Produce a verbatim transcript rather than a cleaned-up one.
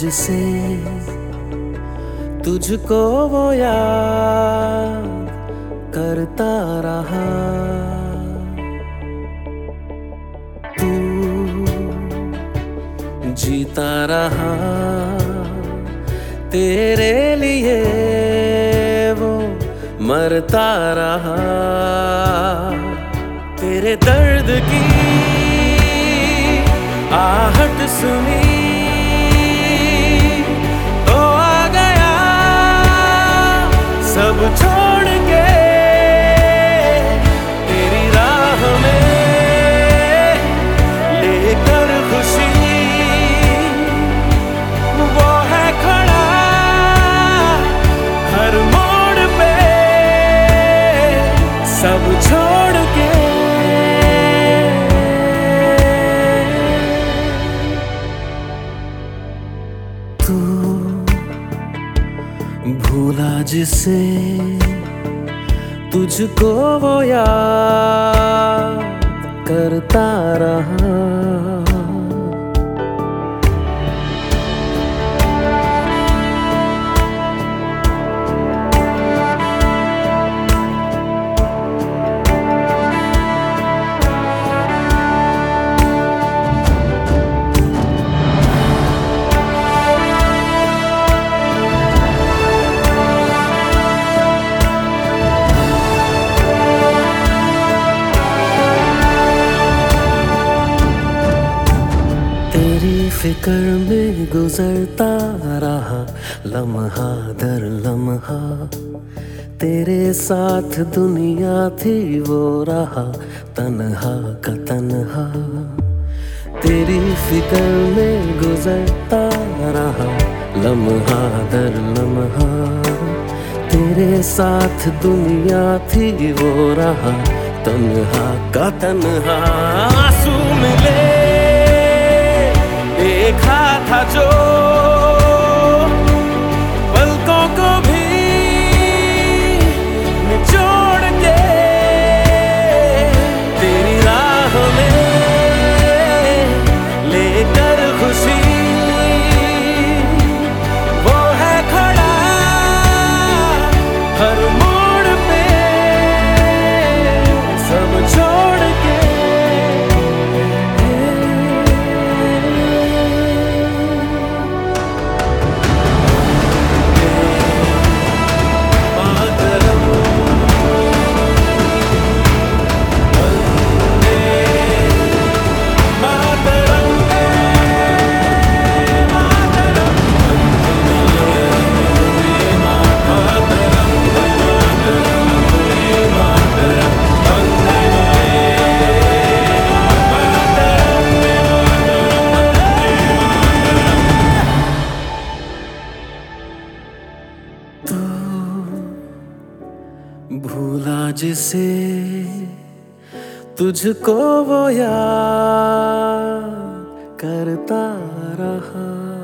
जिसे तुझको वो याद करता रहा। तू जीता रहा, तेरे लिए वो मरता रहा। तेरे दर्द की आहट सुनी तो आ गया सब छोड़ के तेरी राह में, लेकर खुशी वो है खड़ा हर मोड़ पे सब छोड़ के। तू भूला जिसे तुझको वो याद करता रहा। तेरी फिक्र में गुजरता रहा लम्हा दर लम्हा, तेरे साथ दुनिया थी वो रहा तन्हा का तन्हा। तेरी फिक्र में गुजरता रहा लम्हा दर लम्हा, तेरे साथ दुनिया थी वो रहा तन्हा का तन्हा। आंसू मिले देखा था जो पलकों को भी निचोड़ के तेरी राह में, लेकर खुशी वो है खड़ा हर मोड़ पे सब छोड़ के। भूला जिसे तुझको वो याद करता रहा।